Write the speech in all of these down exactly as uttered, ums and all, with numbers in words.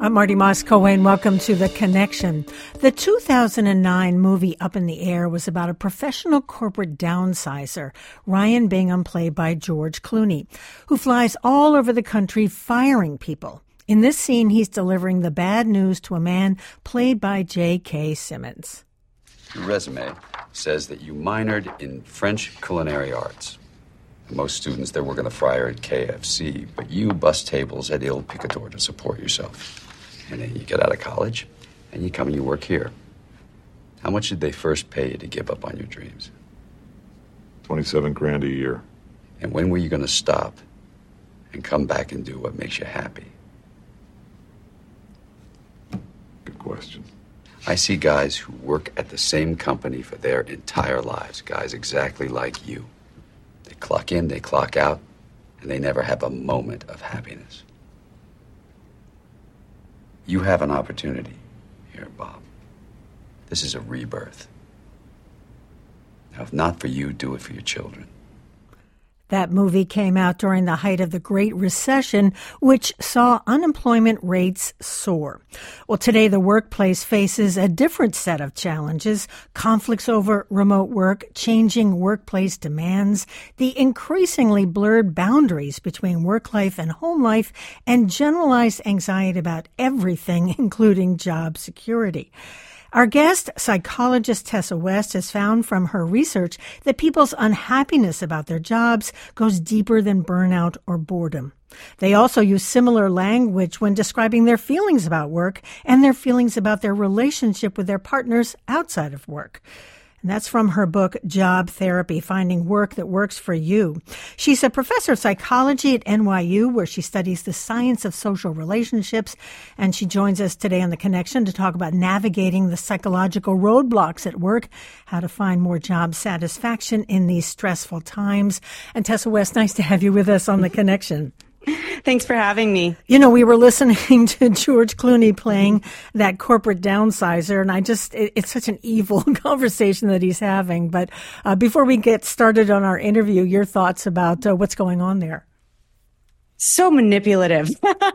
I'm Marty Moss-Cohen. Welcome to The Connection. The two thousand nine movie Up in the Air was about a professional corporate downsizer, Ryan Bingham, played by George Clooney, who flies all over the country firing people. In this scene, he's delivering the bad news to a man played by J K. Simmons. Your resume says that you minored in French culinary arts. Most students, they're working the fryer at K F C, but you bust tables at Il Picador to support yourself. And then you get out of college, and you come and you work here. How much did they first pay you to give up on your dreams? twenty-seven grand a year. And when were you going to stop and come back and do what makes you happy? Good question. I see guys who work at the same company for their entire lives, guys exactly like you. They clock in, they clock out, and they never have a moment of happiness. You have an opportunity here, Bob. This is a rebirth. Now, if not for you, do it for your children. That movie came out during the height of the Great Recession, which saw unemployment rates soar. Well, today the workplace faces a different set of challenges: conflicts over remote work, changing workplace demands, the increasingly blurred boundaries between work life and home life, and generalized anxiety about everything, including job security. Our guest, psychologist Tessa West, has found from her research that people's unhappiness about their jobs goes deeper than burnout or boredom. They also use similar language when describing their feelings about work and their feelings about their relationship with their partners outside of work. And that's from her book, Job Therapy, Finding Work That Works for You. She's a professor of psychology at N Y U, where she studies the science of social relationships. And she joins us today on The Connection to talk about navigating the psychological roadblocks at work, how to find more job satisfaction in these stressful times. And Tessa West, nice to have you with us on The Connection. Thanks for having me. You know, we were listening to George Clooney playing that corporate downsizer, and I just, it, it's such an evil conversation that he's having. But uh, before we get started on our interview, your thoughts about uh, what's going on there? So manipulative.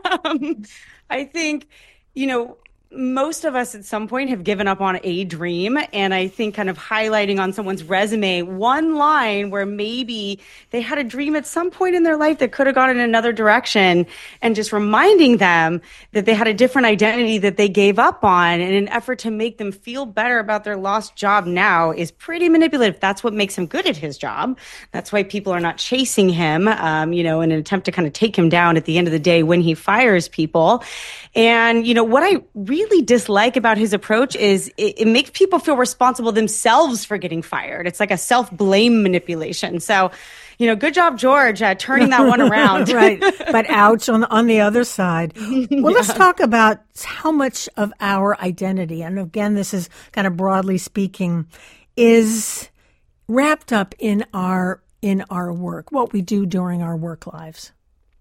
I think, you know, most of us at some point have given up on a dream. And I think kind of highlighting on someone's resume one line where maybe they had a dream at some point in their life that could have gone in another direction, and just reminding them that they had a different identity that they gave up on in an effort to make them feel better about their lost job now is pretty manipulative. That's what makes him good at his job. That's why people are not chasing him, um, you know, in an attempt to kind of take him down at the end of the day when he fires people. And, you know, what I really really dislike about his approach is it, it makes people feel responsible themselves for getting fired. It's like a self-blame manipulation. So, you know, good job, George, uh, turning that one around. Right. But ouch on, on the other side. Well, yeah. Let's talk about how much of our identity, and again, this is kind of broadly speaking, is wrapped up in our in our work, what we do during our work lives.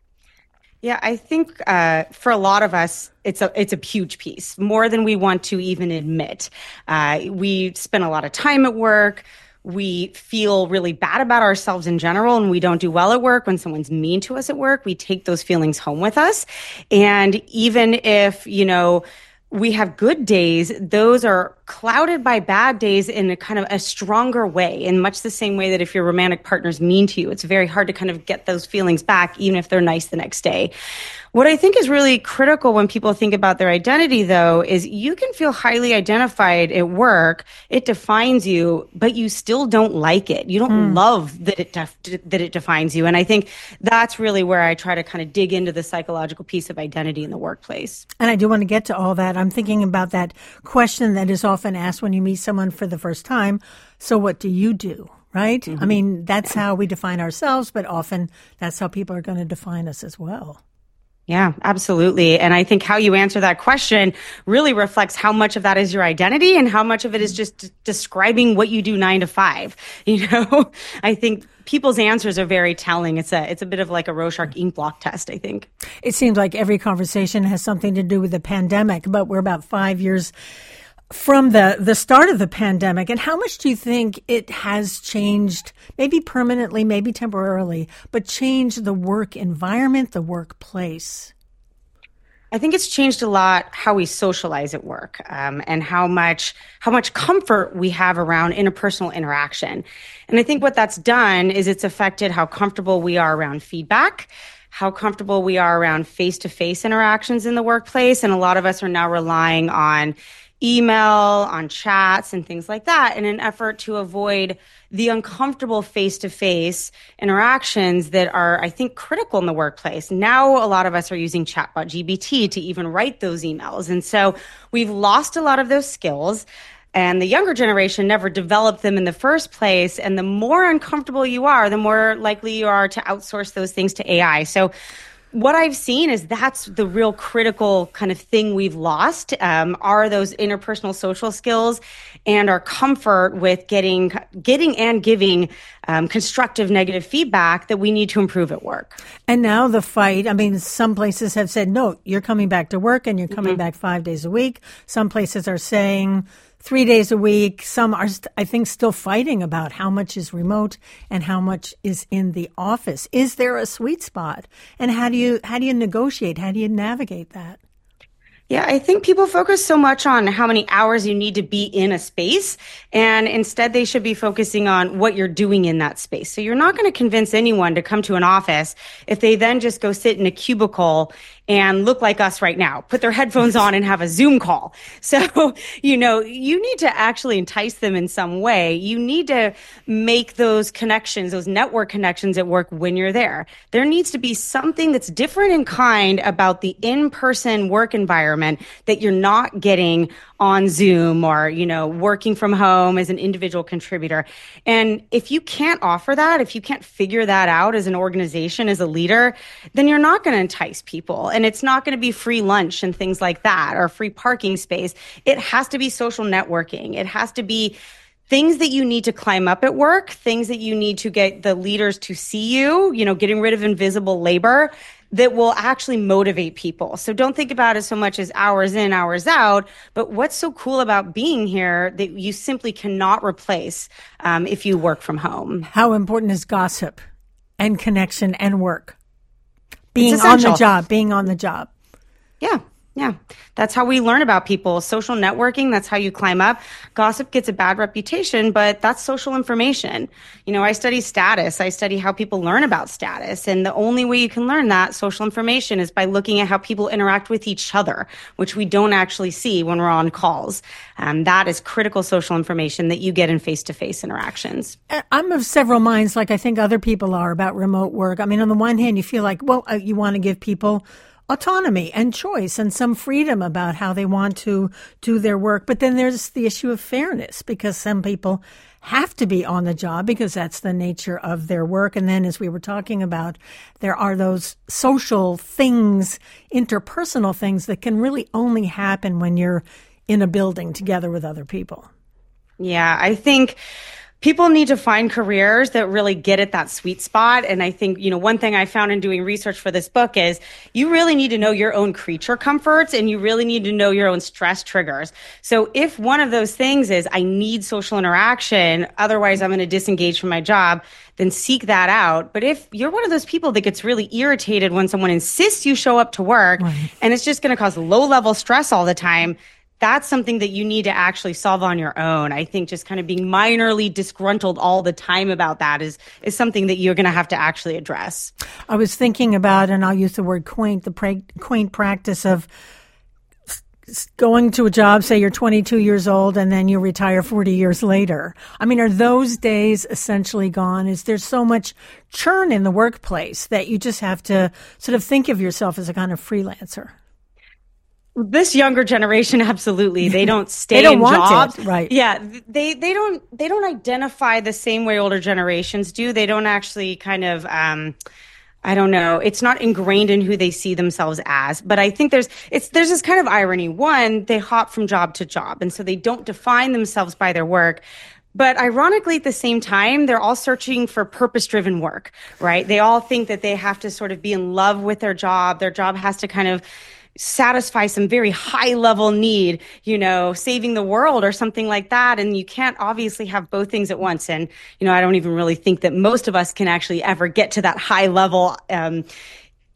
Yeah, I think uh, for a lot of us, it's a it's a huge piece, more than we want to even admit. Uh, we spend a lot of time at work. We feel really bad about ourselves in general, and we don't do well at work. When someone's mean to us at work, we take those feelings home with us. And even if, you know, we have good days, those are clouded by bad days in a kind of a stronger way, in much the same way that if your romantic partner's mean to you, it's very hard to kind of get those feelings back, even if they're nice the next day. What I think is really critical when people think about their identity, though, is you can feel highly identified at work. It defines you, but you still don't like it. You don't mm. love that it def- that it defines you. And I think that's really where I try to kind of dig into the psychological piece of identity in the workplace. And I do want to get to all that. I'm thinking about that question that is often asked when you meet someone for the first time. So what do you do? Right? Mm-hmm. I mean, that's how we define ourselves, but often that's how people are going to define us as well. Yeah, absolutely. And I think how you answer that question really reflects how much of that is your identity and how much of it is just d- describing what you do nine to five. You know, I think people's answers are very telling. It's a it's a bit of like a Rorschach ink block test, I think. It seems like every conversation has something to do with the pandemic, but we're about five years from the, the start of the pandemic. And how much do you think it has changed, maybe permanently, maybe temporarily, but changed the work environment, the workplace? I think it's changed a lot how we socialize at work, um, and how much how much comfort we have around interpersonal interaction. And I think what that's done is it's affected how comfortable we are around feedback, how comfortable we are around face-to-face interactions in the workplace. And a lot of us are now relying on email, on chats, and things like that in an effort to avoid the uncomfortable face-to-face interactions that are, I think, critical in the workplace. Now, a lot of us are using chatbot G P T to even write those emails. And so we've lost a lot of those skills. And the younger generation never developed them in the first place. And the more uncomfortable you are, the more likely you are to outsource those things to A I. So what I've seen is that's the real critical kind of thing we've lost, um, are those interpersonal social skills and our comfort with getting getting and giving um, constructive negative feedback that we need to improve at work. And now the fight, I mean, some places have said, no, you're coming back to work and you're coming mm-hmm. back five days a week. Some places are saying three days a week. Some are, I think, still fighting about how much is remote and how much is in the office. Is there a sweet spot? And how do you how do you negotiate? How do you navigate that? Yeah, I think people focus so much on how many hours you need to be in a space, and instead they should be focusing on what you're doing in that space. So you're not going to convince anyone to come to an office if they then just go sit in a cubicle and look like us right now, put their headphones on and have a Zoom call. So, you know, you need to actually entice them in some way. You need to make those connections, those network connections at work when you're there. There needs to be something that's different in kind about the in-person work environment that you're not getting on Zoom or, you know, working from home as an individual contributor. And if you can't offer that, if you can't figure that out as an organization, as a leader, then you're not going to entice people. And it's not going to be free lunch and things like that or free parking space. It has to be social networking. It has to be things that you need to climb up at work, things that you need to get the leaders to see you, you know, getting rid of invisible labor that will actually motivate people. So don't think about it so much as hours in, hours out, but what's so cool about being here that you simply cannot replace um, if you work from home. How important is gossip and connection and work? Being on the job, being on the job. Yeah. Yeah, that's how we learn about people. Social networking, that's how you climb up. Gossip gets a bad reputation, but that's social information. You know, I study status. I study how people learn about status. And the only way you can learn that social information is by looking at how people interact with each other, which we don't actually see when we're on calls. Um, that is critical social information that you get in face-to-face interactions. I'm of several minds, like I think other people are, about remote work. I mean, on the one hand, you feel like, well, uh, you want to give people autonomy and choice and some freedom about how they want to do their work. But then there's the issue of fairness, because some people have to be on the job because that's the nature of their work. And then, as we were talking about, there are those social things, interpersonal things that can really only happen when you're in a building together with other people. Yeah, I think people need to find careers that really get at that sweet spot. And I think, you know, one thing I found in doing research for this book is you really need to know your own creature comforts and you really need to know your own stress triggers. So if one of those things is I need social interaction, otherwise I'm going to disengage from my job, then seek that out. But if you're one of those people that gets really irritated when someone insists you show up to work, right, and it's just going to cause low level stress all the time, that's something that you need to actually solve on your own. I think just kind of being minorly disgruntled all the time about that is is something that you're going to have to actually address. I was thinking about, and I'll use the word quaint, the pra- quaint practice of going to a job, say you're twenty-two years old, and then you retire forty years later. I mean, are those days essentially gone? Is there so much churn in the workplace that you just have to sort of think of yourself as a kind of freelancer? This younger generation, absolutely. They don't stay they don't in want jobs. It, right. Yeah. They, they don't, they don't identify the same way older generations do. They don't actually kind of, um, I don't know. It's not ingrained in who they see themselves as, but I think there's, it's, there's this kind of irony. One, they hop from job to job. And so they don't define themselves by their work. But ironically, at the same time, they're all searching for purpose-driven work, right? They all think that they have to sort of be in love with their job. Their job has to kind of satisfy some very high level need, you know, saving the world or something like that. And you can't obviously have both things at once. And, you know, I don't even really think that most of us can actually ever get to that high level, um,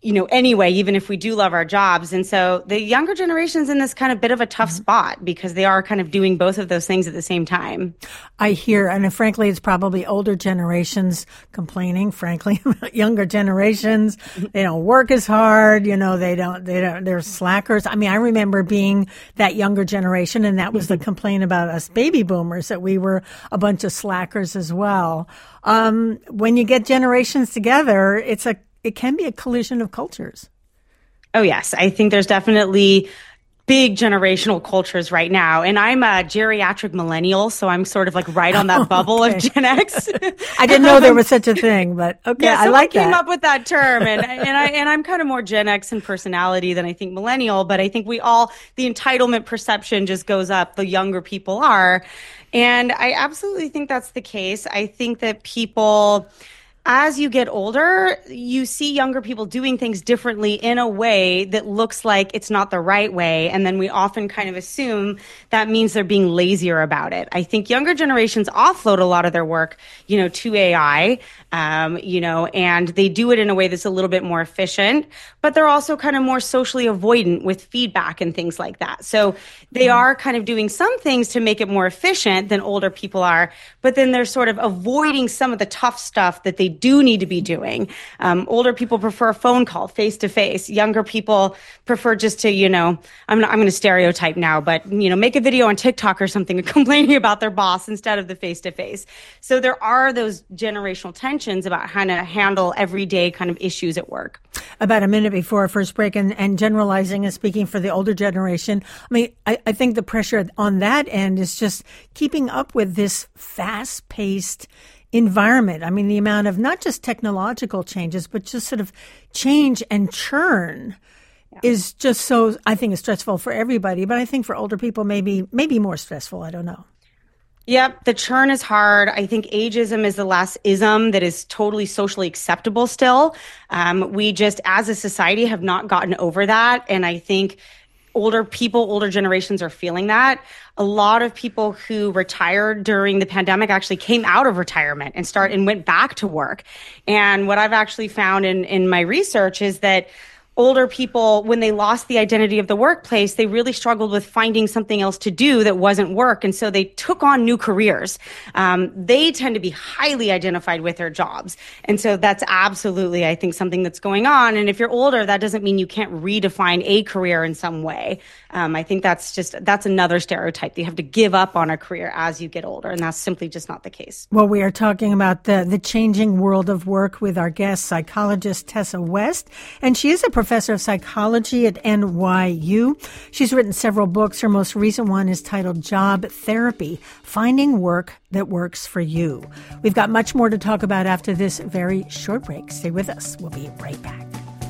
you know, anyway, even if we do love our jobs. And so the younger generation's in this kind of bit of a tough spot because they are kind of doing both of those things at the same time. I hear, and frankly, it's probably older generations complaining, frankly, younger generations, they don't work as hard, you know, they don't, they don't, they're slackers. I mean, I remember being that younger generation, and that was the complaint about us baby boomers, that we were a bunch of slackers as well. Um, when you get generations together, it's a it can be a collision of cultures. Oh, yes. I think there's definitely big generational cultures right now. And I'm a geriatric millennial, so I'm sort of like right on that Oh, bubble okay. of Gen X. I didn't know there was such a thing, but okay, Yeah, I someone like came that. up with that term, and and I and I'm kind of more Gen X in personality than I think millennial. But I think we all the entitlement perception just goes up. The younger people are, and I absolutely think that's the case. I think that people, as you get older, you see younger people doing things differently in a way that looks like it's not the right way. And then we often kind of assume that means they're being lazier about it. I think younger generations offload a lot of their work, you know, to A I, um, you know, and they do it in a way that's a little bit more efficient, but they're also kind of more socially avoidant with feedback and things like that. So they are kind of doing some things to make it more efficient than older people are, but then they're sort of avoiding some of the tough stuff that they do need to be doing. Um, older people prefer a phone call face to face. Younger people prefer just to, you know, I'm not, I'm going to stereotype now, but, you know, make a video on TikTok or something complaining about their boss instead of the face to face. So there are those generational tensions about how to handle everyday kind of issues at work. About a minute before our first break, and, and generalizing and speaking for the older generation, I mean, I, I think the pressure on that end is just keeping up with this fast-paced environment. I mean, the amount of not just technological changes, but just sort of change and churn yeah. is just so, I think, it's stressful for everybody. But I think for older people, maybe maybe more stressful. I don't know. Yep, the churn is hard. I think ageism is the last ism that is totally socially acceptable still. Um, we just, as a society, have not gotten over that. And I think older people, older generations are feeling that. A lot of people who retired during the pandemic actually came out of retirement and start and went back to work. And what I've actually found in, in my research is that older people, when they lost the identity of the workplace, they really struggled with finding something else to do that wasn't work. And so they took on new careers. Um, they tend to be highly identified with their jobs. And so that's absolutely, I think, something that's going on. And if you're older, that doesn't mean you can't redefine a career in some way. Um, I think that's just, that's another stereotype. You have to give up on a career as you get older. And that's simply just not the case. Well, we are talking about the, the changing world of work with our guest, psychologist Tessa West. And she is a professor of psychology at N Y U. She's written several books. Her most recent one is titled Job Therapy, Finding Work That Works for You. We've got much more to talk about after this very short break. Stay with us. We'll be right back.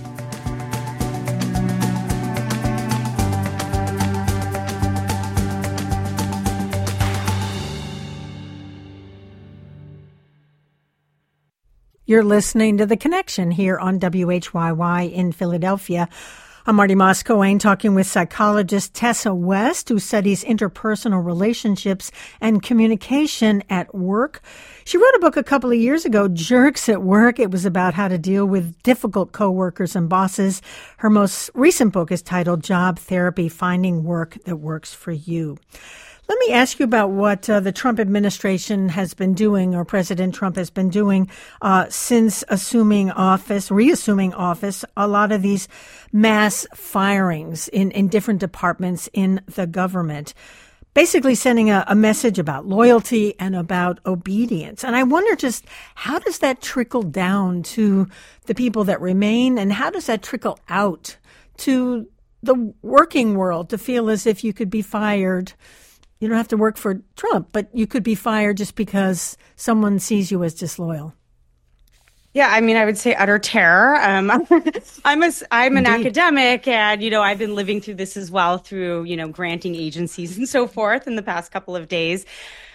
You're listening to The Connection here on W H Y Y in Philadelphia. I'm Marty Moss-Coane talking with psychologist Tessa West, who studies interpersonal relationships and communication at work. She wrote a book a couple of years ago, Jerks at Work. It was about how to deal with difficult coworkers and bosses. Her most recent book is titled Job Therapy, Finding Work That Works for You. Let me ask you about what uh, the Trump administration has been doing, or President Trump has been doing uh, since assuming office, reassuming office, a lot of these mass firings in, in different departments in the government, basically sending a, a message about loyalty and about obedience. And I wonder just how does that trickle down to the people that remain, and how does that trickle out to the working world to feel as if you could be fired? You don't have to work for Trump, but you could be fired just because someone sees you as disloyal. Yeah, I mean, I would say utter terror. Um, I'm a, I'm an Indeed. academic, and, you know, I've been living through this as well through, you know, granting agencies and so forth in the past couple of days.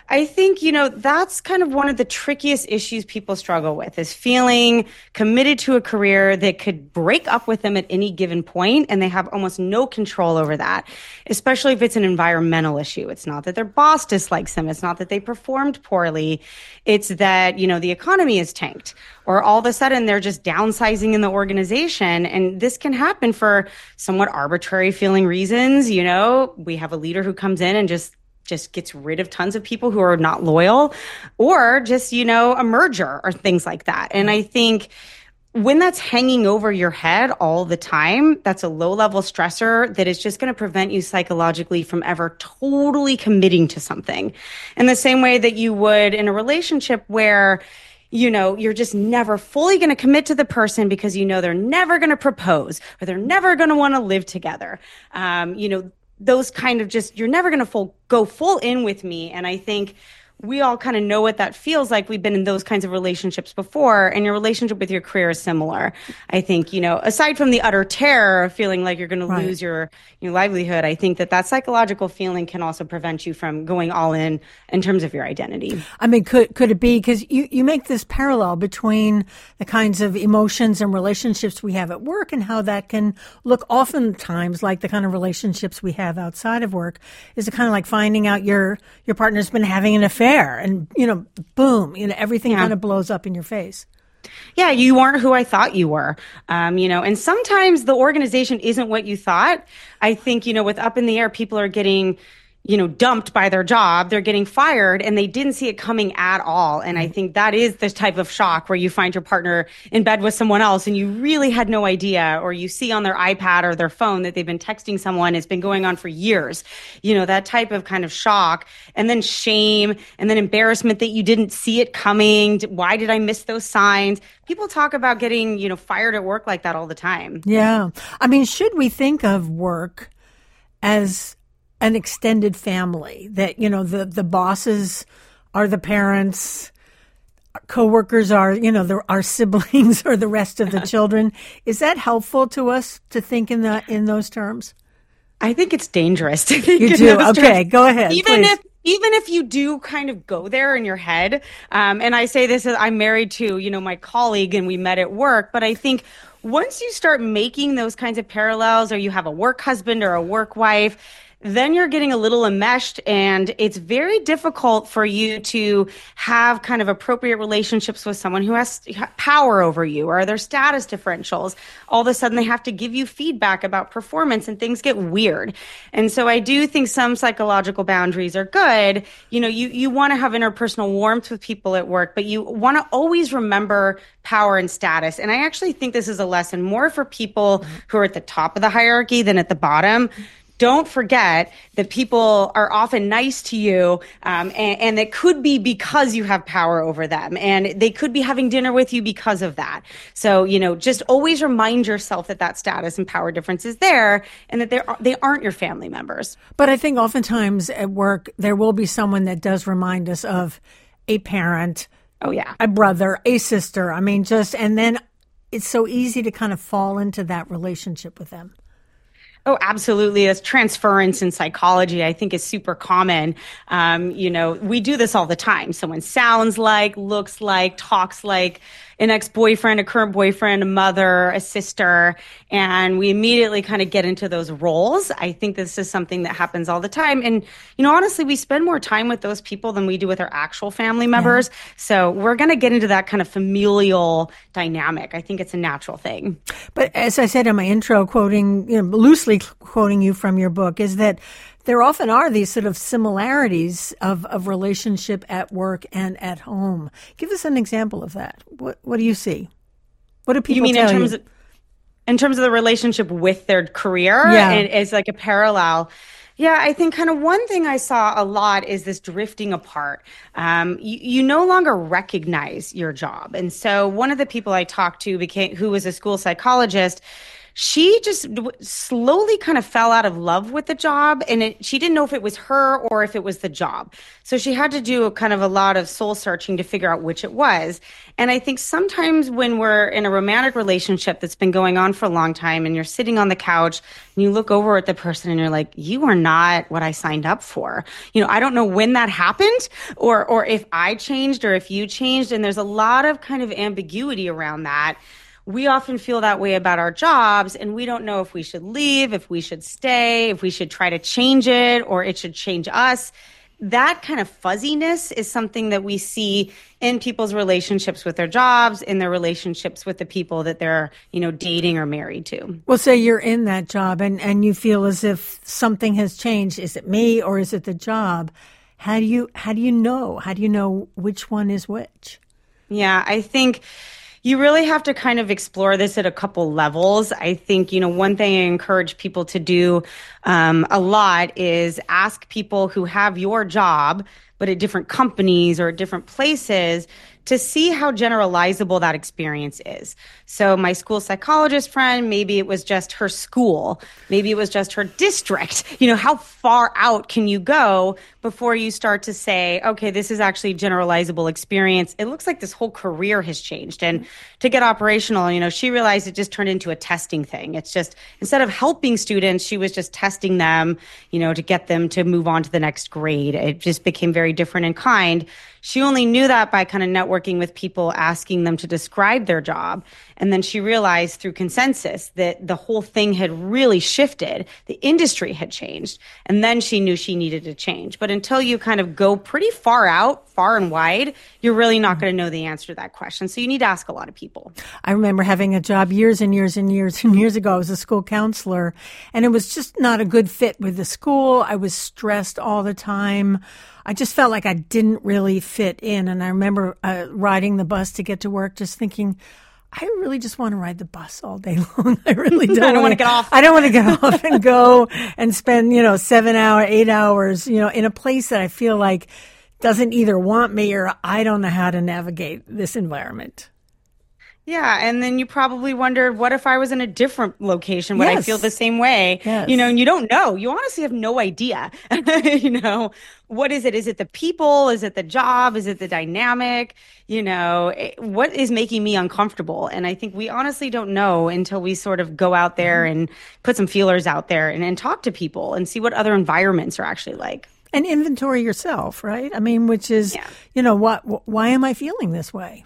I think, you know, that's kind of one of the trickiest issues people struggle with is feeling committed to a career that could break up with them at any given point, and they have almost no control over that, especially if it's an environmental issue. It's not that their boss dislikes them. It's not that they performed poorly. It's that, you know, the economy is tanked, or all of a sudden they're just downsizing in the organization. And this can happen for somewhat arbitrary feeling reasons. You know, we have a leader who comes in and just just gets rid of tons of people who are not loyal, or just, you know, a merger or things like that. And I think when that's hanging over your head all the time, that's a low level stressor that is just going to prevent you psychologically from ever totally committing to something. In the same way that you would in a relationship where, you know, you're just never fully going to commit to the person because you know they're never going to propose or they're never going to want to live together. Um, you know, those kind of just, you're never going to full, go full in with me. And I think we all kind of know what that feels like. We've been in those kinds of relationships before, and your relationship with your career is similar. I think, you know, aside from the utter terror of feeling like you're going right. to lose your, your livelihood, I think that that psychological feeling can also prevent you from going all in in terms of your identity. I mean, could could it be, because you, you make this parallel between the kinds of emotions and relationships we have at work and how that can look oftentimes like the kind of relationships we have outside of work. Is it kind of like finding out your, your partner's been having an affair? And, you know, boom, you know, everything yeah. kind of blows up in your face. Yeah, you aren't who I thought you were. Um, you know, and sometimes the organization isn't what you thought. I think, you know, with Up in the Air, people are getting, you know, dumped by their job. They're getting fired and they didn't see it coming at all. And I think that is the type of shock where you find your partner in bed with someone else and you really had no idea, or you see on their iPad or their phone that they've been texting someone. It's been going on for years. You know, that type of kind of shock, and then shame, and then embarrassment that you didn't see it coming. Why did I miss those signs? People talk about getting, you know, fired at work like that all the time. Yeah. I mean, should we think of work as an extended family, that, you know, the, the bosses are the parents, coworkers are, you know, the, our siblings or the rest of the children? Is that helpful to us to think in that, in those terms? I think it's dangerous to think you in do. those Okay, terms. Go ahead. Even please. if Even if you do kind of go there in your head, um, and I say this as I'm married to, you know, my colleague and we met at work, but I think once you start making those kinds of parallels, or you have a work husband or a work wife, then you're getting a little enmeshed, and it's very difficult for you to have kind of appropriate relationships with someone who has power over you, or their status differentials. All of a sudden they have to give you feedback about performance and things get weird. And so I do think some psychological boundaries are good. You know, you, you want to have interpersonal warmth with people at work, but you want to always remember power and status. And I actually think this is a lesson more for people who are at the top of the hierarchy than at the bottom. Don't forget that people are often nice to you, um, and, and it could be because you have power over them, and they could be having dinner with you because of that. So, you know, just always remind yourself that that status and power difference is there, and that they're, they aren't your family members. But I think oftentimes at work, there will be someone that does remind us of a parent, oh yeah, a brother, a sister. I mean, just, and then it's so easy to kind of fall into that relationship with them. Oh, absolutely. That's transference in psychology, I think, is super common. Um, you know, we do this all the time. Someone sounds like, looks like, talks like an ex-boyfriend, a current boyfriend, a mother, a sister, and we immediately kind of get into those roles. I think this is something that happens all the time. And, you know, honestly, we spend more time with those people than we do with our actual family members. Yeah. So we're going to get into that kind of familial dynamic. I think it's a natural thing. But as I said in my intro, quoting, you know, loosely quoting you from your book, is that there often are these sort of similarities of, of relationship at work and at home. Give us an example of that. What what do you see? What do people you mean tell in terms you? Of, in terms of the relationship with their career? Yeah. And it's like a parallel. Yeah, I think kind of one thing I saw a lot is this drifting apart. Um, you, you no longer recognize your job. And so one of the people I talked to became, who was a school psychologist, she just w- slowly kind of fell out of love with the job, and it, she didn't know if it was her or if it was the job. So she had to do a kind of a lot of soul searching to figure out which it was. And I think sometimes when we're in a romantic relationship that's been going on for a long time and you're sitting on the couch and you look over at the person and you're like, you are not what I signed up for. You know, I don't know when that happened or or if I changed or if you changed. And there's a lot of kind of ambiguity around that. We often feel that way about our jobs, and we don't know if we should leave, if we should stay, if we should try to change it, or it should change us. That kind of fuzziness is something that we see in people's relationships with their jobs, in their relationships with the people that they're, you know, dating or married to. Well, say you're in that job and, and you feel as if something has changed. Is it me or is it the job? How do you, how do you know? How do you know which one is which? Yeah, I think you really have to kind of explore this at a couple levels. I think, you know, one thing I encourage people to do um, a lot is ask people who have your job, but at different companies or at different places, to see how generalizable that experience is. So my school psychologist friend, maybe it was just her school. Maybe it was just her district. You know, how far out can you go before you start to say, okay, this is actually generalizable experience. It looks like this whole career has changed. And to get operational, you know, she realized it just turned into a testing thing. It's just, instead of helping students, she was just testing them, you know, to get them to move on to the next grade. It just became very different in kind. She only knew that by kind of networking with people, asking them to describe their job. And then she realized through consensus that the whole thing had really shifted. The industry had changed. And then she knew she needed to change. But until you kind of go pretty far out, far and wide, you're really not going to know the answer to that question. So you need to ask a lot of people. I remember having a job years and years and years and years ago. I was a school counselor, and it was just not a good fit with the school. I was stressed all the time. I just felt like I didn't really fit in. And I remember uh, riding the bus to get to work, just thinking, I really just want to ride the bus all day long. I really don't. I don't want to get off. I don't want to get off and go and spend, you know, seven hour, eight hours, you know, in a place that I feel like doesn't either want me or I don't know how to navigate this environment. Yeah, and then you probably wondered, what if I was in a different location? Would Yes. I feel the same way? Yes. You know, and you don't know. You honestly have no idea. You know, what is it? Is it the people? Is it the job? Is it the dynamic? You know, it- what is making me uncomfortable? And I think we honestly don't know until we sort of go out there and put some feelers out there and, and talk to people and see what other environments are actually like. And inventory yourself, right? I mean, which is, Yeah. you know, what? Why am I feeling this way?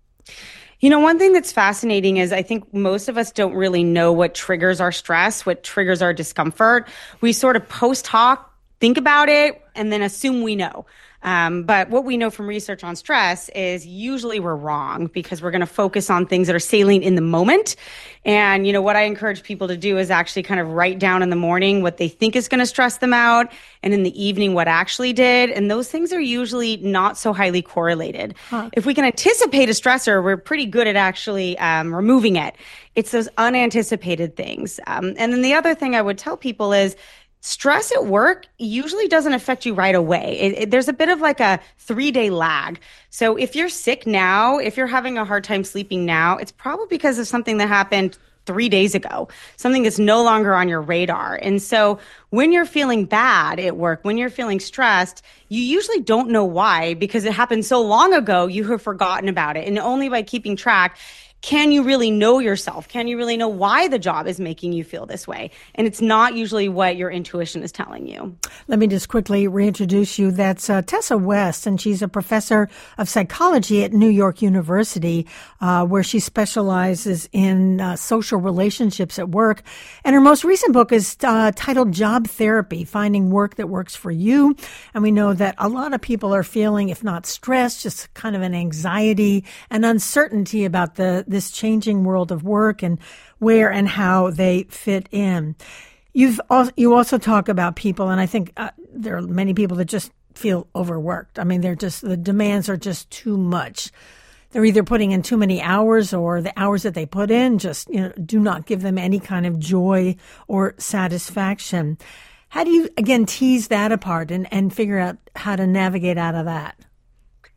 You know, one thing that's fascinating is I think most of us don't really know what triggers our stress, what triggers our discomfort. We sort of post hoc think about it and then assume we know. Um, but what we know from research on stress is usually we're wrong because we're going to focus on things that are salient in the moment. And, you know, what I encourage people to do is actually kind of write down in the morning what they think is going to stress them out, and in the evening what actually did. And those things are usually not so highly correlated. Huh. If we can anticipate a stressor, we're pretty good at actually um, removing it. It's those unanticipated things. Um, and then the other thing I would tell people is, stress at work usually doesn't affect you right away. It, it, there's a bit of like a three-day lag. So if you're sick now, if you're having a hard time sleeping now, it's probably because of something that happened three days ago, something that's no longer on your radar. And so when you're feeling bad at work, when you're feeling stressed, you usually don't know why, because it happened so long ago, you have forgotten about it. And only by keeping track can you really know yourself? Can you really know why the job is making you feel this way? And it's not usually what your intuition is telling you. Let me just quickly reintroduce you. That's uh, Tessa West, and she's a professor of psychology at New York University, uh, where she specializes in uh, social relationships at work. And her most recent book is uh, titled Job Therapy, Finding Work That Works for You. And we know that a lot of people are feeling, if not stress, just kind of an anxiety and uncertainty about the this changing world of work and where and how they fit in. You've also, you also talk about people, and I think uh, there are many people that just feel overworked. I mean, they're just, the demands are just too much. They're either putting in too many hours, or the hours that they put in just, you know, do not give them any kind of joy or satisfaction. How do you, again, tease that apart and, and figure out how to navigate out of that?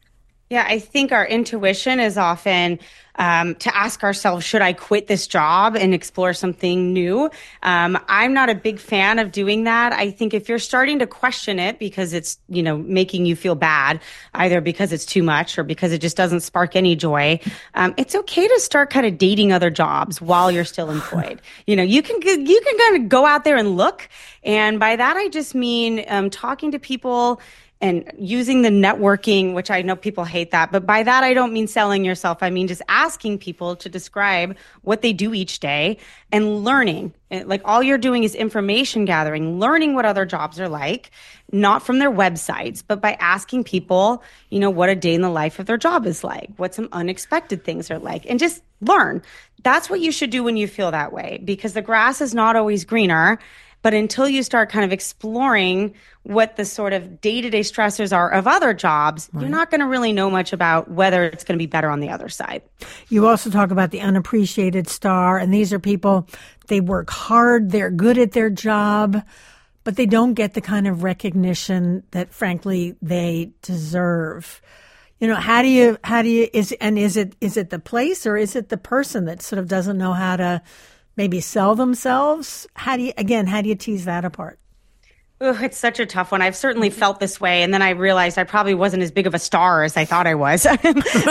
Yeah, I think our intuition is often um, to ask ourselves, should I quit this job and explore something new? Um, I'm not a big fan of doing that. I think if you're starting to question it because it's, you know, making you feel bad, either because it's too much or because it just doesn't spark any joy, um, it's okay to start kind of dating other jobs while you're still employed. You know, you can you can kind of go out there and look, and by that I just mean um, talking to people and using the networking, which I know people hate that. But by that, I don't mean selling yourself. I mean just asking people to describe what they do each day and learning. Like all you're doing is information gathering, learning what other jobs are like, not from their websites, but by asking people, you know, what a day in the life of their job is like, what some unexpected things are like, and just learn. That's what you should do when you feel that way, because the grass is not always greener. But until you start kind of exploring what the sort of day-to-day stressors are of other jobs, right, you're not going to really know much about whether it's going to be better on the other side. You also talk about the unappreciated star, and these are people, they work hard, they're good at their job, but they don't get the kind of recognition that, frankly, they deserve. You know, how do you, how do you, is, and is it, is it the place or is it the person that sort of doesn't know how to maybe sell themselves? How do you, again, how do you tease that apart? Ugh, it's such a tough one. I've certainly felt this way. And then I realized I probably wasn't as big of a star as I thought I was. I,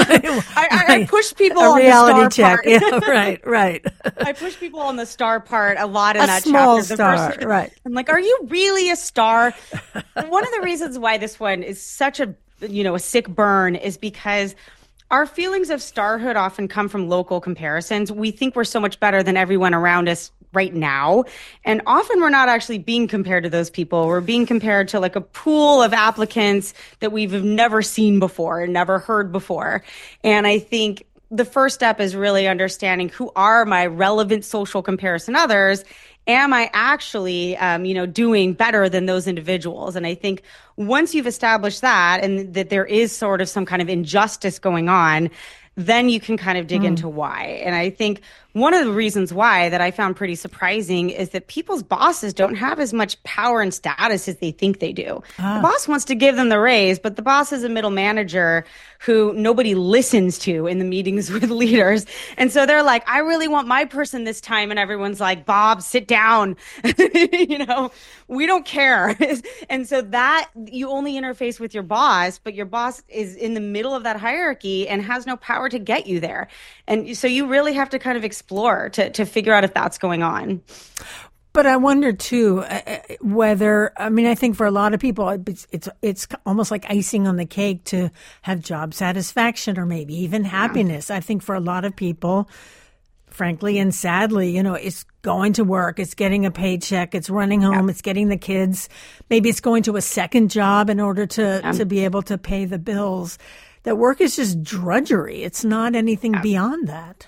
I, I push people a on reality the star check. part. Yeah, right, right. I push people on the star part a lot in a that small chapter. The star, first, right. I'm like, are you really a star? One of the reasons why this one is such a, you know, a sick burn is because our feelings of starhood often come from local comparisons. We think we're so much better than everyone around us right now. And often we're not actually being compared to those people. We're being compared to like a pool of applicants that we've never seen before and never heard before. And I think the first step is really understanding who are my relevant social comparison others. Am I actually, um, you know, doing better than those individuals? And I think once you've established that and that there is sort of some kind of injustice going on, then you can kind of dig mm. into why. And I think one of the reasons why that I found pretty surprising is that people's bosses don't have as much power and status as they think they do. Ah. The boss wants to give them the raise, but the boss is a middle manager who nobody listens to in the meetings with leaders. And so they're like, I really want my person this time. And everyone's like, Bob, sit down. You know, we don't care. And so that you only interface with your boss, but your boss is in the middle of that hierarchy and has no power to get you there. And so you really have to kind of explore to, to figure out if that's going on. But I wonder too uh, whether, I mean, I think for a lot of people, it's, it's it's almost like icing on the cake to have job satisfaction or maybe even happiness. Yeah. I think for a lot of people, frankly and sadly, you know, it's going to work, it's getting a paycheck, it's running home, yeah. it's getting the kids. Maybe it's going to a second job in order to, yeah. to be able to pay the bills. That work is just drudgery. It's not anything yeah. beyond that.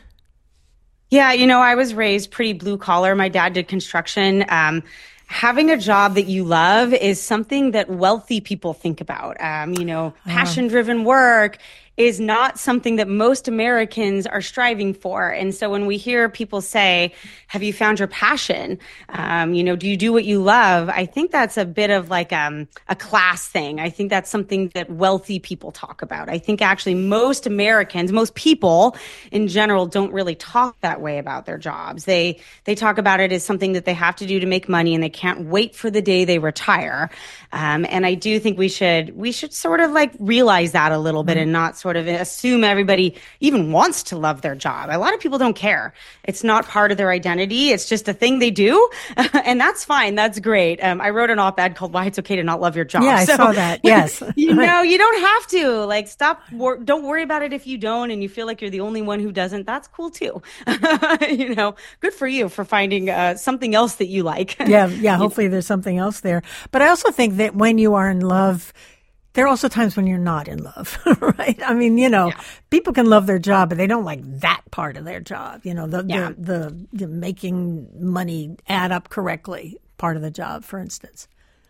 Yeah, you know, I was raised pretty blue collar. My dad did construction. Um, having a job that you love is something that wealthy people think about. Um, you know, passion driven work is not something that most Americans are striving for. And so when we hear people say, have you found your passion? Um, you know, do you do what you love? I think that's a bit of like um, a class thing. I think that's something that wealthy people talk about. I think actually most Americans, most people in general don't really talk that way about their jobs. They, they talk about it as something that they have to do to make money and they can't wait for the day they retire. Um, and I do think we should, we should sort of like realize that a little bit and not sort of assume everybody even wants to love their job. A lot of people don't care. It's not part of their identity. It's just a thing they do. And that's fine. That's great. Um, I wrote an op-ed called Why It's Okay to Not Love Your Job. Yeah, I so, saw that. Yes. You know, you don't have to. Like, stop. Wor- don't worry about it if you don't and you feel like you're the only one who doesn't. That's cool too. You know, good for you for finding uh, something else that you like. Yeah, yeah. Hopefully there's something else there. But I also think that when you are in love, there are also times when you're not in love, right? I mean, you know, yeah. people can love their job, but they don't like that part of their job. You know, the, yeah. the, the, the making money add up correctly part of the job, for instance.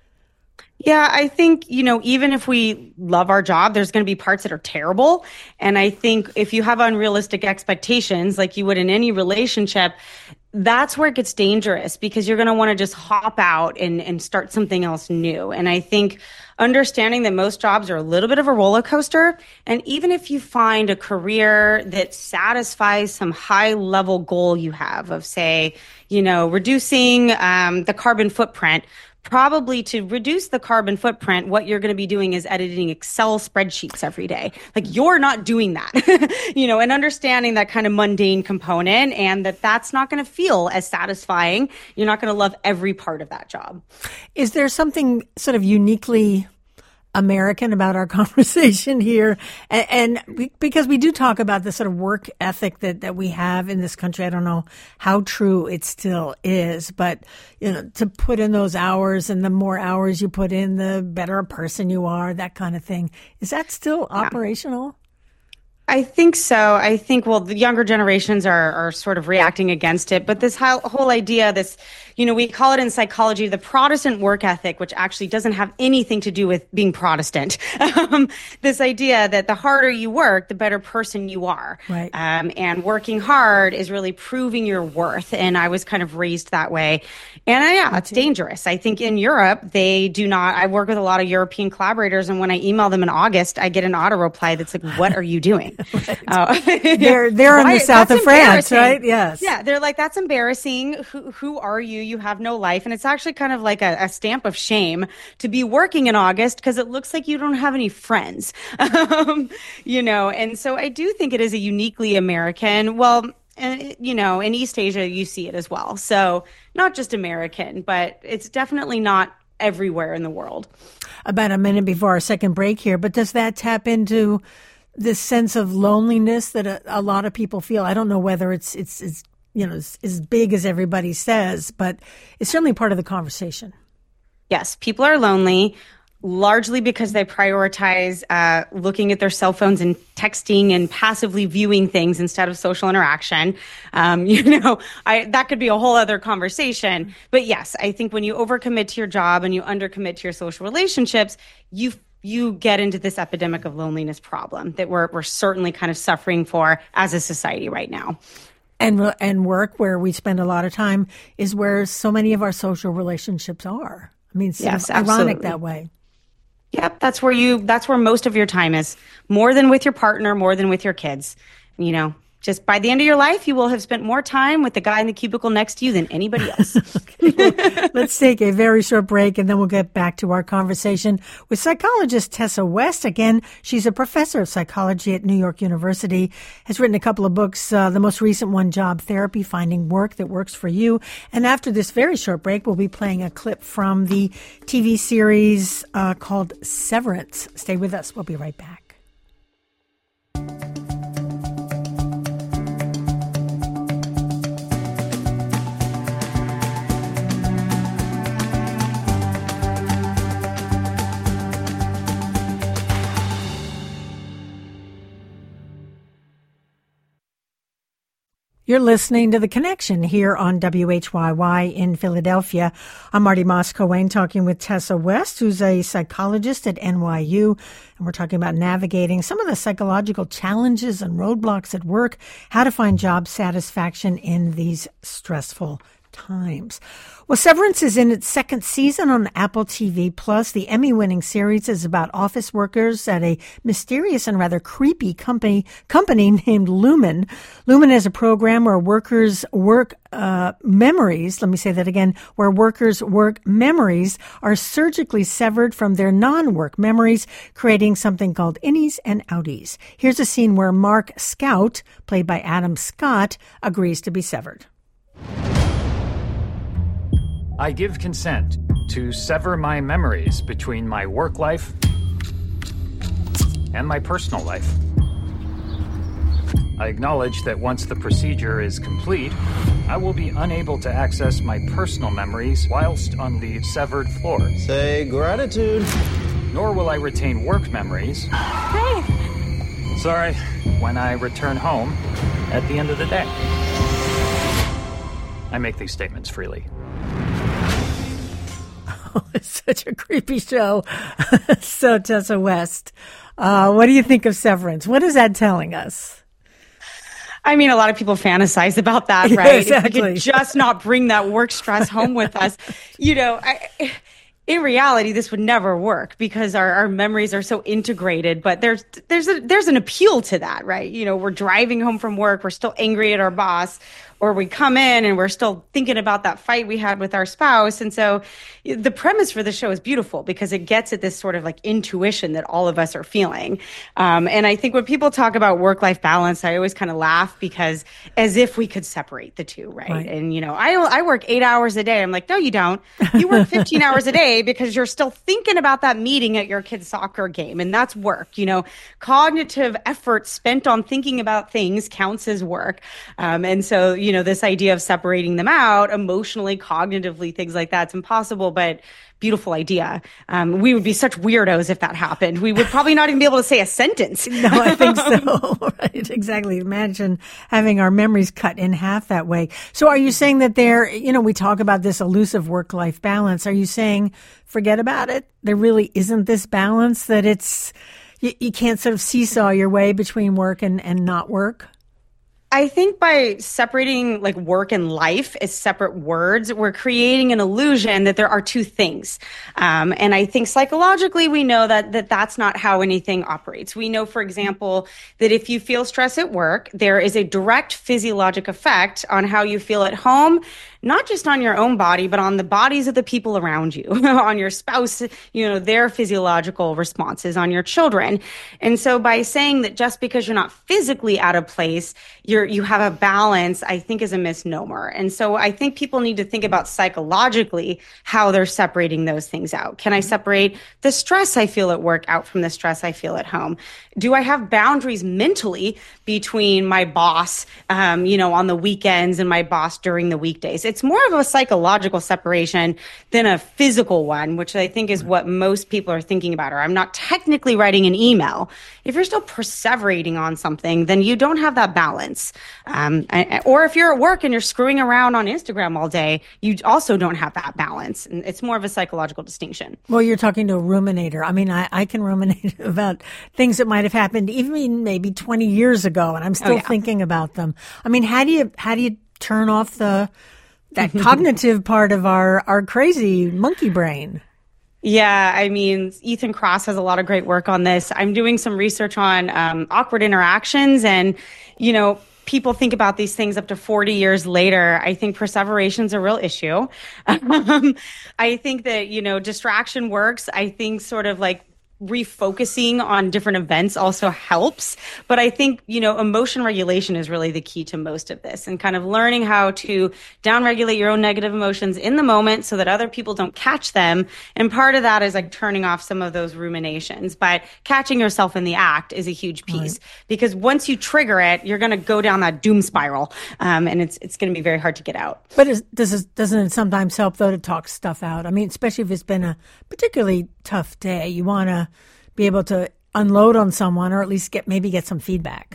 Yeah, I think, you know, even if we love our job, there's going to be parts that are terrible. And I think if you have unrealistic expectations, like you would in any relationship, that's where it gets dangerous, because you're going to want to just hop out and, and start something else new. And I think understanding that most jobs are a little bit of a roller coaster, and even if you find a career that satisfies some high level goal you have of, say, you know, reducing um, the carbon footprint, probably to reduce the carbon footprint, what you're going to be doing is editing Excel spreadsheets every day. Like, you're not doing that, you know, and understanding that kind of mundane component, and that that's not going to feel as satisfying. You're not going to love every part of that job. Is there something sort of uniquely American about our conversation here? And, and we, because we do talk about the sort of work ethic that, that we have in this country. I don't know how true it still is, but, you know, to put in those hours, and the more hours you put in, the better a person you are, that kind of thing. Is that still yeah. operational? I think so. I think, well, the younger generations are, are sort of reacting against it. But this whole, whole idea, this, you know, we call it in psychology the Protestant work ethic, which actually doesn't have anything to do with being Protestant. Um, this idea that the harder you work, the better person you are. Right. Um, and working hard is really proving your worth. And I was kind of raised that way. And uh, yeah, it's dangerous. I think in Europe, they do not. I work with a lot of European collaborators, and when I email them in August, I get an auto reply that's like, "What are you doing?" Right. Uh, they're they're in the south of France, right? Yes. Yeah, they're like, that's embarrassing. Who who are you? You have no life. And it's actually kind of like a, a stamp of shame to be working in August, because it looks like you don't have any friends. Um, you know, and so I do think it is a uniquely American, well, and, you know, in East Asia, you see it as well. So not just American, but it's definitely not everywhere in the world. About a minute before our second break here, but does that tap into this sense of loneliness that a, a lot of people feel? I don't know whether it's, it's, it's you know, as, as big as everybody says, but it's certainly part of the conversation. Yes, people are lonely, largely because they prioritize uh, looking at their cell phones and texting and passively viewing things instead of social interaction. Um, you know, I, that could be a whole other conversation. But yes, I think when you overcommit to your job and you undercommit to your social relationships, you you get into this epidemic of loneliness problem that we're we're certainly kind of suffering for as a society right now. And and work, where we spend a lot of time, is where so many of our social relationships are. I mean, it's yes, ironic absolutely. that way. Yep, that's where you that's where most of your time is, more than with your partner, more than with your kids. You know, just by the end of your life, you will have spent more time with the guy in the cubicle next to you than anybody else. Okay, well, let's take a very short break, and then we'll get back to our conversation with psychologist Tessa West. Again, she's a professor of psychology at New York University, has written a couple of books, uh, the most recent one, Job Therapy, Finding Work That Works for You. And after this very short break, we'll be playing a clip from the T V series uh, called Severance. Stay with us. We'll be right back. You're listening to The Connection here on W H Y Y in Philadelphia. I'm Marty Moss-Coane, talking with Tessa West, who's a psychologist at N Y U. And we're talking about navigating some of the psychological challenges and roadblocks at work, how to find job satisfaction in these stressful times. Well, Severance is in its second season on Apple T V Plus. The Emmy-winning series is about office workers at a mysterious and rather creepy company company named Lumen. Lumen is a program where workers' work uh, memories, let me say that again, where workers' work memories are surgically severed from their non-work memories, creating something called innies and outies. Here's a scene where Mark Scout, played by Adam Scott, agrees to be severed. I give consent to sever my memories between my work life and my personal life. I acknowledge that once the procedure is complete, I will be unable to access my personal memories whilst on the severed floor. Say gratitude. Nor will I retain work memories. Hey! Sorry, when I return home at the end of the day. I make these statements freely. Oh, it's such a creepy show. So, Tessa West, uh, what do you think of Severance? What is that telling us? I mean, a lot of people fantasize about that, Yeah, right? exactly. If we could just not bring that work stress home with us. You know, I, in reality, this would never work because our, our memories are so integrated. But there's there's a, there's an appeal to that, right? You know, we're driving home from work, we're still angry at our boss, or we come in and we're still thinking about that fight we had with our spouse. And so the premise for the show is beautiful because it gets at this sort of like intuition that all of us are feeling. Um, and I think when people talk about work-life balance, I always kind of laugh because as if we could separate the two, right? Right. And, you know, I, I work eight hours a day. I'm like, no, you don't. You work fifteen hours a day because you're still thinking about that meeting at your kid's soccer game. And that's work. You know, cognitive effort spent on thinking about things counts as work. Um, and so, you know, this idea of separating them out emotionally, cognitively, things like that's impossible, but beautiful idea. Um, we would be such weirdos if that happened. We would probably not even be able to say a sentence. No, I think so. Right, exactly. Imagine having our memories cut in half that way. So are you saying that there, you know, we talk about this elusive work-life balance. Are you saying forget about it? There really isn't this balance, that it's, you, you can't sort of seesaw your way between work and, and not work? I think by separating like work and life as separate words, we're creating an illusion that there are two things. Um, and I think psychologically, we know that, that that's not how anything operates. We know, for example, that if you feel stress at work, there is a direct physiologic effect on how you feel at home, not just on your own body, but on the bodies of the people around you, on your spouse, you know, their physiological responses, on your children. And so by saying that just because you're not physically out of place, you're, you have a balance, I think is a misnomer. And so I think people need to think about psychologically how they're separating those things out. Can I separate the stress I feel at work out from the stress I feel at home? Do I have boundaries mentally between my boss, um, you know, on the weekends and my boss during the weekdays? It's more of a psychological separation than a physical one, which I think is what most people are thinking about. Or I'm not technically writing an email. If you're still perseverating on something, then you don't have that balance. Um, I, or if you're at work and you're screwing around on Instagram all day, you also don't have that balance. And it's more of a psychological distinction. Well, you're talking to a ruminator. I mean, I, I can ruminate about things that might have happened even maybe twenty years ago, and I'm still Oh, yeah. thinking about them. I mean, how do you how do you turn off the that cognitive part of our our crazy monkey brain? Yeah, I mean, Ethan Kross has a lot of great work on this. I'm doing some research on um, awkward interactions, and, you know, people think about these things up to forty years later. I think perseveration is a real issue. Um, I think that, you know, distraction works. I think sort of like refocusing on different events also helps. But I think, you know, emotion regulation is really the key to most of this, and kind of learning how to downregulate your own negative emotions in the moment so that other people don't catch them. And part of that is like turning off some of those ruminations. But catching yourself in the act is a huge piece, right? Because once you trigger it, you're going to go down that doom spiral. Um, and it's it's going to be very hard to get out. But is, does it, doesn't it sometimes help, though, to talk stuff out? I mean, especially if it's been a particularly tough day, you want to be able to unload on someone, or at least get maybe get some feedback.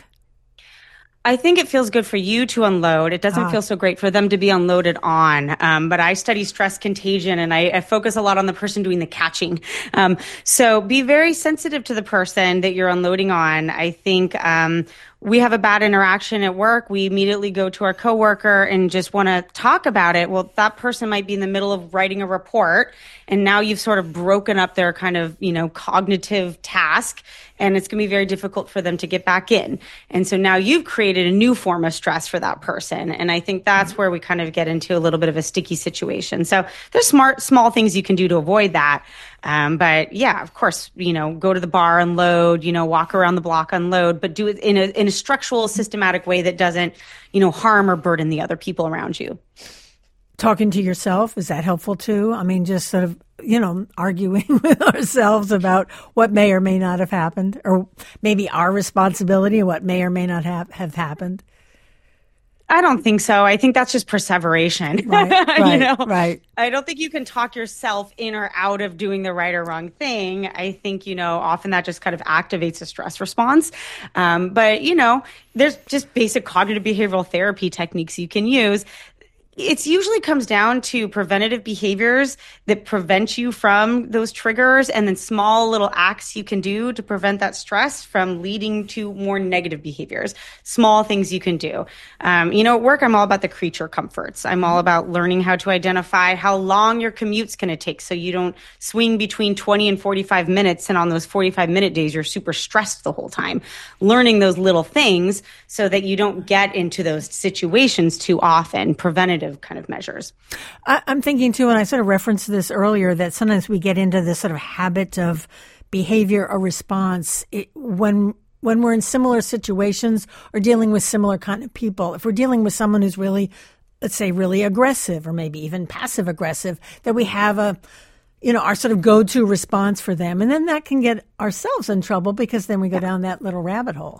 I think it feels good for you to unload. It doesn't Ah. feel so great for them to be unloaded on. Um, but I study stress contagion, and I, I focus a lot on the person doing the catching. Um, so be very sensitive to the person that you're unloading on. I think um, we have a bad interaction at work. We immediately go to our coworker and just want to talk about it. Well, that person might be in the middle of writing a report, and now you've sort of broken up their kind of, you know, cognitive task, and it's going to be very difficult for them to get back in. And so now you've created a new form of stress for that person. And I think that's where we kind of get into a little bit of a sticky situation. So there's smart, small things you can do to avoid that. Um, but yeah, of course, you know, go to the bar, unload, you know, walk around the block, unload, but do it in a, in a structural, systematic way that doesn't, you know, harm or burden the other people around you. Talking to yourself, is that helpful too? I mean, just sort of, you know, arguing with ourselves about what may or may not have happened, or maybe our responsibility and what may or may not have, have happened. I don't think so. I think that's just perseveration. Right, right, you know? right. I don't think you can talk yourself in or out of doing the right or wrong thing. I think, you know, often that just kind of activates a stress response. Um, but, you know, there's just basic cognitive behavioral therapy techniques you can use. It usually comes down to preventative behaviors that prevent you from those triggers, and then small little acts you can do to prevent that stress from leading to more negative behaviors. Small things you can do. Um, you know, at work, I'm all about the creature comforts. I'm all about learning how to identify how long your commute's going to take so you don't swing between twenty and forty-five minutes, and on those forty-five minute days, you're super stressed the whole time. Learning those little things so that you don't get into those situations too often. Preventative kind of measures. I, I'm thinking too, and I sort of referenced this earlier, that sometimes we get into this sort of habit of behavior or response it, when when we're in similar situations or dealing with similar kind of people. If we're dealing with someone who's really, let's say, really aggressive or maybe even passive aggressive, that we have a you know, our sort of go-to response for them. And then that can get ourselves in trouble because then we go down that little rabbit hole.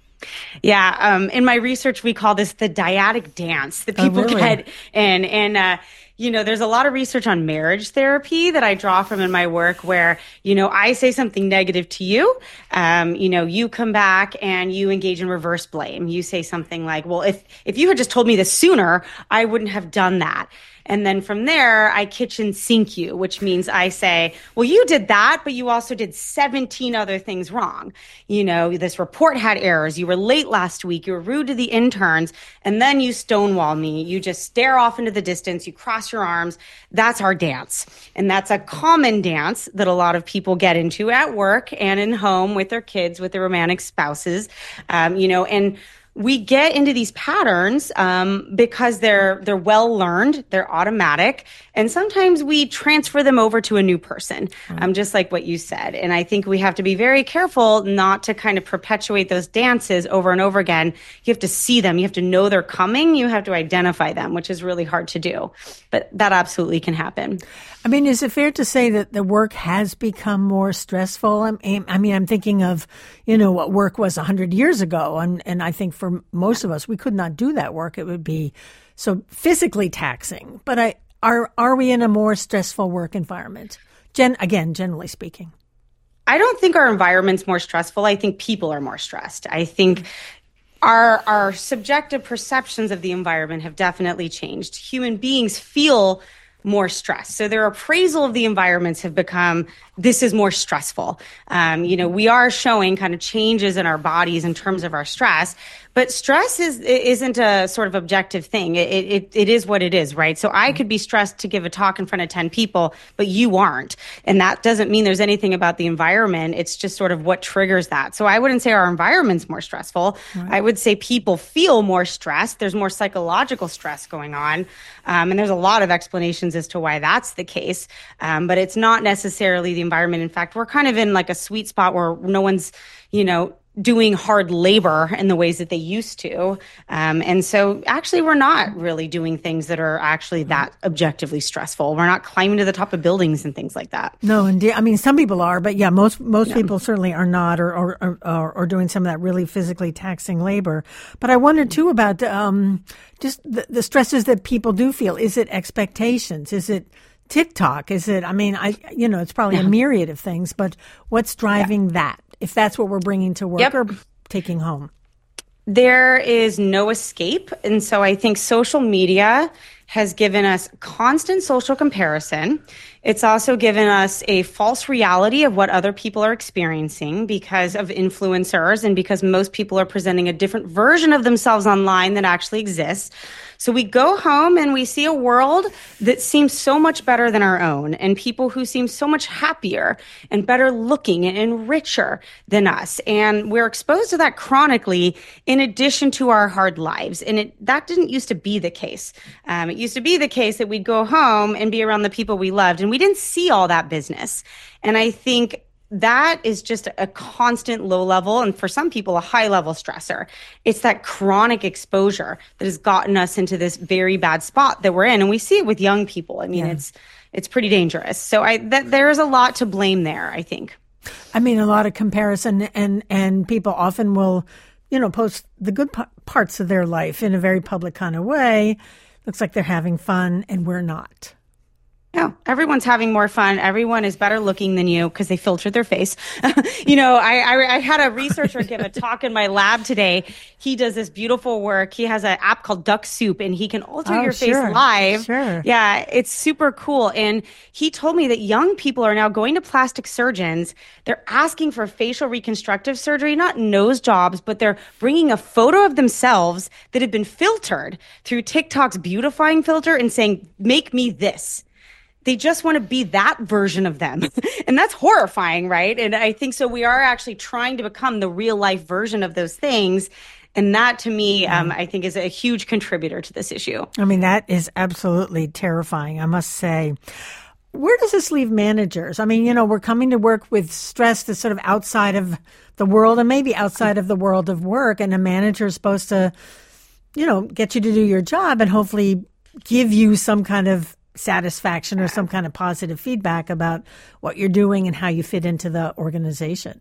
Yeah. Um, in my research, we call this the dyadic dance that people oh, really? get in. And, uh, you know, there's a lot of research on marriage therapy that I draw from in my work where, you know, I say something negative to you. Um, you know, you come back and you engage in reverse blame. You say something like, well, if, if you had just told me this sooner, I wouldn't have done that. And then from there, I kitchen sink you, which means I say, well, you did that, but you also did seventeen other things wrong. You know, this report had errors. You were late last week. You were rude to the interns. And then you stonewall me. You just stare off into the distance. You cross your arms. That's our dance. And that's a common dance that a lot of people get into at work and in home with their kids, with their romantic spouses, um, you know, and we get into these patterns um, because they're they're well learned, they're automatic, and sometimes we transfer them over to a new person, mm-hmm. um, just like what you said. And I think we have to be very careful not to kind of perpetuate those dances over and over again. You have to see them, you have to know they're coming, you have to identify them, which is really hard to do. But that absolutely can happen. I mean, is it fair to say that the work has become more stressful? I mean, I'm thinking of, you know, what work was one hundred years ago. And, and I think for most of us, we could not do that work. It would be so physically taxing. But I, are are we in a more stressful work environment? Gen, again, generally speaking. I don't think our environment's more stressful. I think people are more stressed. I think our our subjective perceptions of the environment have definitely changed. Human beings feel more stress. So their appraisal of the environments have become, this is more stressful. Um, you know, we are showing kind of changes in our bodies in terms of our stress, but stress is, isn't a sort of objective thing. It, it, it is what it is, right? So I could be stressed to give a talk in front of ten people, but you aren't. And that doesn't mean there's anything about the environment. It's just sort of what triggers that. So I wouldn't say our environment's more stressful. Right. I would say people feel more stressed. There's more psychological stress going on. Um, and there's a lot of explanations as to why that's the case. Um, but it's not necessarily the environment. In fact, we're kind of in like a sweet spot where no one's, you know, doing hard labor in the ways that they used to. Um, and so actually, we're not really doing things that are actually that objectively stressful. We're not climbing to the top of buildings and things like that. No, indeed. I mean, some people are, but yeah, most most yeah. people certainly are not or or, or or doing some of that really physically taxing labor. But I wondered too about um, just the, the stresses that people do feel. Is it expectations? Is it TikTok? Is it, I mean, I you know, it's probably yeah. a myriad of things, but what's driving yeah. that? If that's what we're bringing to work yep. or taking home? There is no escape. And so I think social media has given us constant social comparison. It's also given us a false reality of what other people are experiencing because of influencers and because most people are presenting a different version of themselves online that actually exists. So we go home and we see a world that seems so much better than our own and people who seem so much happier and better looking and richer than us. And we're exposed to that chronically in addition to our hard lives. And it, that didn't used to be the case. Um, it used to be the case that we'd go home and be around the people we loved, and we didn't see all that business. And I think that is just a constant low level, and for some people, a high level stressor. It's that chronic exposure that has gotten us into this very bad spot that we're in. And we see it with young people. I mean, yeah. it's it's pretty dangerous. So I that there is a lot to blame there, I think. I mean, a lot of comparison, and, and people often will, you know, post the good p- parts of their life in a very public kind of way. Looks like they're having fun, and we're not. No, everyone's having more fun. Everyone is better looking than you because they filtered their face. you know, I, I, I had a researcher give a talk in my lab today. He does this beautiful work. He has an app called Duck Soup, and he can alter oh, your sure. face live. Sure. Yeah, it's super cool. And he told me that young people are now going to plastic surgeons. They're asking for facial reconstructive surgery, not nose jobs, but they're bringing a photo of themselves that had been filtered through TikTok's beautifying filter and saying, make me this. They just want to be that version of them. And that's horrifying, right? And I think so we are actually trying to become the real life version of those things. And that to me, um, I think is a huge contributor to this issue. I mean, that is absolutely terrifying, I must say. Where does this leave managers? I mean, you know, we're coming to work with stress that's sort of outside of the world and maybe outside of the world of work. And a manager is supposed to, you know, get you to do your job and hopefully give you some kind of satisfaction or some kind of positive feedback about what you're doing and how you fit into the organization.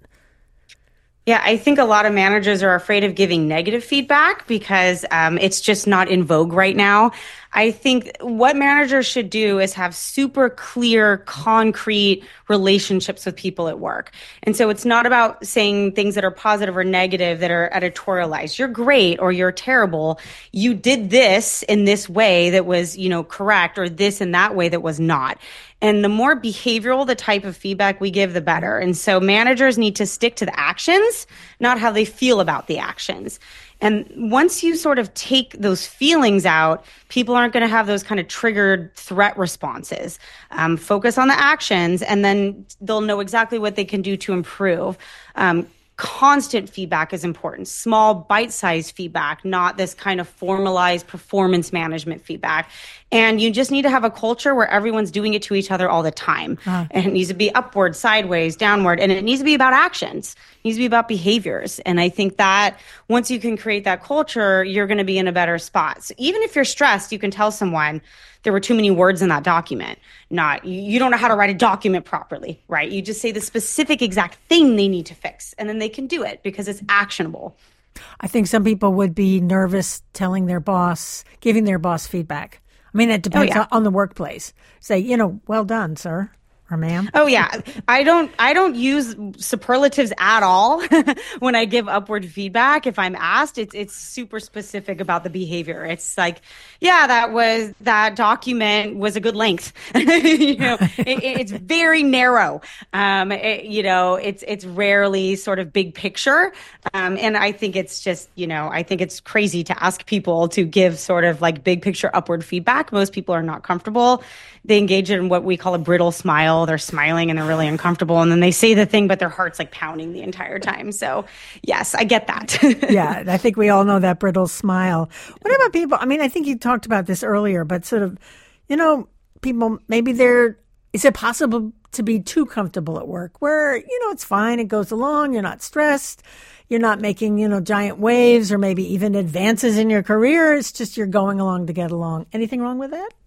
Yeah, I think a lot of managers are afraid of giving negative feedback because um, it's just not in vogue right now. I think what managers should do is have super clear, concrete relationships with people at work. And so it's not about saying things that are positive or negative that are editorialized. You're great or you're terrible. You did this in this way that was, you know, correct, or this in that way that was not. And the more behavioral the type of feedback we give, the better. And so managers need to stick to the actions, not how they feel about the actions. And once you sort of take those feelings out, people aren't going to have those kind of triggered threat responses. Um, focus on the actions, and then they'll know exactly what they can do to improve. Um, Constant feedback is important. Small, bite-sized feedback, not this kind of formalized performance management feedback. And you just need to have a culture where everyone's doing it to each other all the time. Uh-huh. And it needs to be upward, sideways, downward. And it needs to be about actions. It needs to be about behaviors. And I think that once you can create that culture, you're going to be in a better spot. So even if you're stressed, you can tell someone, there were too many words in that document. Not, you don't know how to write a document properly, right? You just say the specific exact thing they need to fix, and then they can do it because it's actionable. I think some people would be nervous telling their boss, giving their boss feedback. I mean, it depends oh, yeah. on the workplace. Say, you know, well done, sir. Or ma'am? Oh yeah, I don't. I don't use superlatives at all when I give upward feedback. If I'm asked, it's it's super specific about the behavior. It's like, yeah, that was that document was a good length. you know, it, it's very narrow. Um, it, you know, it's it's rarely sort of big picture. Um, and I think it's just, you know, I think it's crazy to ask people to give sort of like big picture upward feedback. Most people are not comfortable. They engage in what we call a brittle smile. They're smiling and they're really uncomfortable. And then they say the thing, but their heart's like pounding the entire time. So yes, I get that. Yeah, I think we all know that brittle smile. What about people? I mean, I think you talked about this earlier, but sort of, you know, people, maybe they're, is it possible to be too comfortable at work where, you know, it's fine, it goes along, you're not stressed, you're not making, you know, giant waves or maybe even advances in your career. It's just you're going along to get along. Anything wrong with that?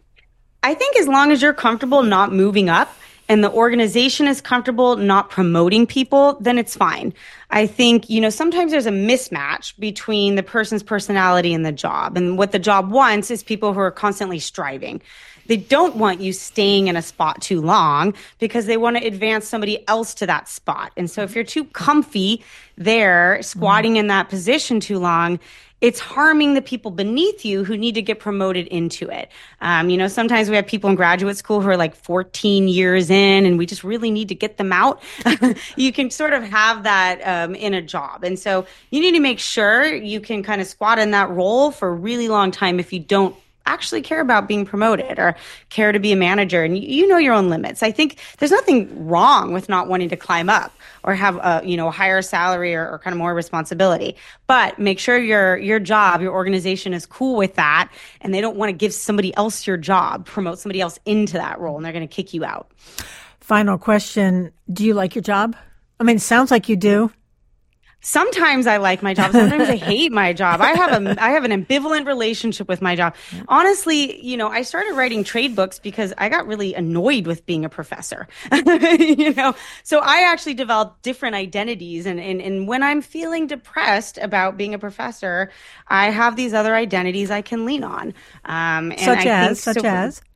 I think as long as you're comfortable not moving up and the organization is comfortable not promoting people, then it's fine. I think, you know, sometimes there's a mismatch between the person's personality and the job. And what the job wants is people who are constantly striving. They don't want you staying in a spot too long because they want to advance somebody else to that spot. And so if you're too comfy there, squatting mm. in that position too long, it's harming the people beneath you who need to get promoted into it. Um, you know, sometimes we have people in graduate school who are like fourteen years in and we just really need to get them out. You can sort of have that um, in a job. And so you need to make sure you can kind of squat in that role for a really long time if you don't actually care about being promoted or care to be a manager, and you, you know your own limits. I think there's nothing wrong with not wanting to climb up or have a, you know, a higher salary or, or kind of more responsibility, but make sure your your job, your organization is cool with that, and they don't want to give somebody else your job, promote somebody else into that role, and they're going to kick you out. Final question. Do you like your job? I mean, it sounds like you do. Sometimes I like my job. Sometimes I hate my job. I have a I have an ambivalent relationship with my job. Honestly, you know, I started writing trade books because I got really annoyed with being a professor. you know, so I actually developed different identities. And, and and when I'm feeling depressed about being a professor, I have these other identities I can lean on. Um, and such I as, think such so, as.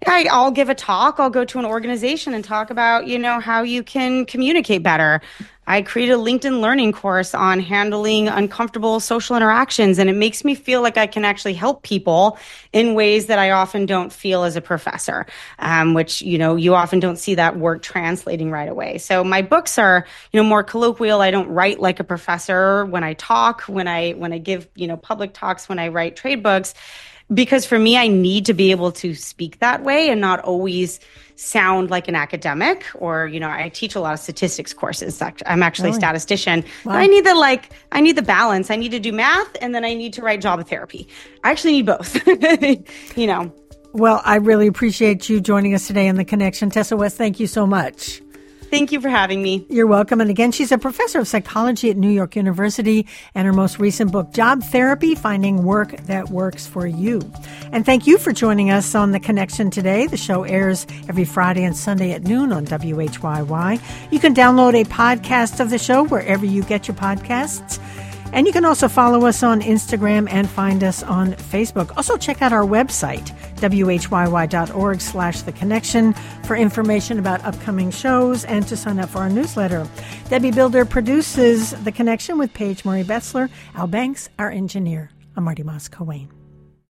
I, I'll give a talk. I'll go to an organization and talk about, you know, how you can communicate better. I created a LinkedIn learning course on handling uncomfortable social interactions, and it makes me feel like I can actually help people in ways that I often don't feel as a professor, um, which, you know, you often don't see that work translating right away. So my books are, you know, more colloquial. I don't write like a professor when I talk, when I when I give, you know, public talks, when I write trade books. Because for me, I need to be able to speak that way and not always sound like an academic. Or, you know, I teach a lot of statistics courses. I'm actually really? a statistician. Wow. But I need the like, I need the balance. I need to do math, and then I need to write job therapy. I actually need both. You know. Well, I really appreciate you joining us today on The Connection. Tessa West, thank you so much. Thank you for having me. You're welcome. And again, she's a professor of psychology at New York University, and her most recent book, Job Therapy, Finding Work That Works for You. And thank you for joining us on The Connection today. The show airs every Friday and Sunday at noon on W H Y Y. You can download a podcast of the show wherever you get your podcasts. And you can also follow us on Instagram and find us on Facebook. Also, check out our website, W H Y Y dot org slash The Connection, for information about upcoming shows and to sign up for our newsletter. Debbie Builder produces The Connection with Paige Murray Betzler. Al Banks, our engineer. I'm Marty Moss-Coane.